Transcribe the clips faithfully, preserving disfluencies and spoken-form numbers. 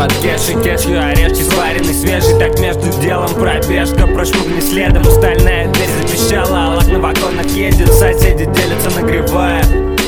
Холод, кеши, кешью, орешки сваренный, свежий. Так между делом пробежка, прошмыгни следом. Стальная дверь запищала, Аллах на вагонах едет. Соседи делятся, нагревая.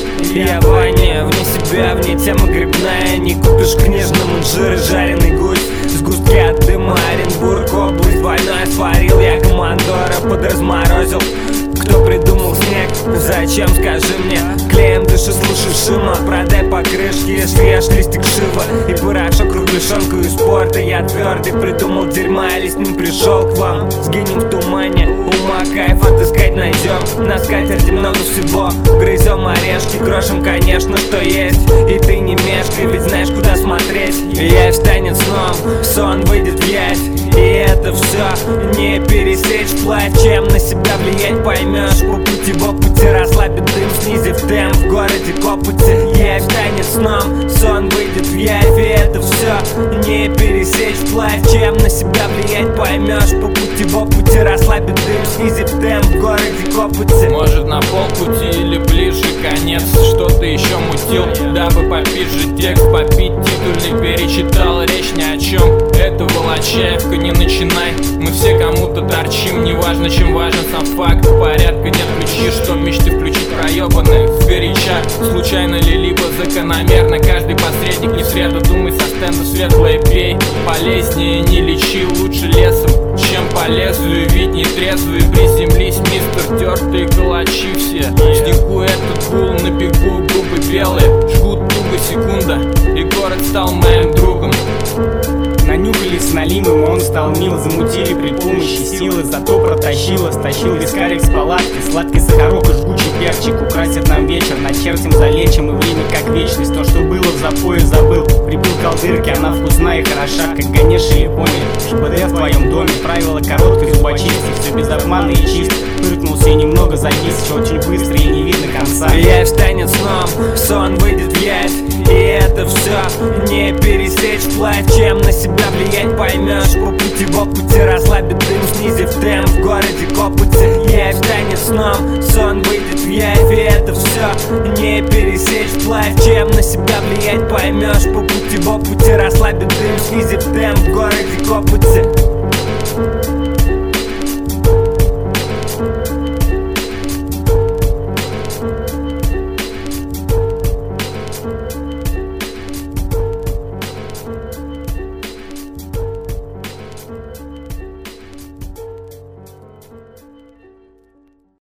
Я в войне, вне себя, вне тема грибная. Не купишь книжным инжир и жареный гусь. Сгустки от дыма, Оренбург, область. Войной сварил я командора, подразморозил. Кто придумал снег? Зачем, скажи мне? Клеем дыши, слушай шума. Продай покрышки, съешь листик шива и порошок, кругляшонку из спорта. Я твердый, придумал дерьма, или с ним пришел к вам. Сгинем в тумане, ума кайф отыскать найдем. На скатерти много всего, грызем орешки, крошим, конечно, что есть. И ты не мешкай, ведь знаешь, куда смотреть. Явь станет сном, сон выйдет в явь. И это все не пересечь вплавь. Чем на себя влиять поймешь по пути, по пути расслабит дым, снизив темп в городе Копоте. Явь станет сном, сон выйдет в явь. И это все не пересечь вплавь. Чем на себя влиять поймешь по пути, по пути расслабит дым, снизив темп в городе Копоте. Может на полпути или ближе конец, что-то еще мутил, дабы попить же текст, попить титульный перечитал. Речь ни о чем, это Волочаевка, не начинай. Мы все кому-то торчим, неважно чем важен сам факт. Порядка нет ключи, что мечты включить проебанных сгоряча. Случайно ли, либо закономерно, каждый посредник не в среду. Думай со стенда светлое пей, полезнее не лечи, лучше лесом, чем по лезвию. Ведь не трезвый, приземлись, мистер, тертые калачи все. В снегу этот гул, на бегу губы белые, жгут туго секунда, и город стал моим другом. Нанюхались с налимым, он стал мил. Замутили при помощи силы, зато протащила. Стащил вискарик с палатки, сладкий сахарок и жгучий перчик. Украсят нам вечер, начертим, залечим. И время как вечность, то, что было в запое, забыл. Прибил колдырки, она вкусная и хороша, как Ганеша или поняли. ШБД в твоем доме, правила короткой зубочистки. Все без обмана и чисто. Пыркнулся и немного завис, очень быстро и не видно конца. Явь станет сном, сон выйдет в явь. И это все не пересечь вплавь. Чем на себя влиять поймешь по пути, по пути расслабит дым, снизив темп в городе Копоте. Явь станет сном, сон выйдет в явь. И это все не пересечь вплавь. Чем на себя влиять поймешь по пути, по пути расслабит дым, снизив темп в городе Копоте.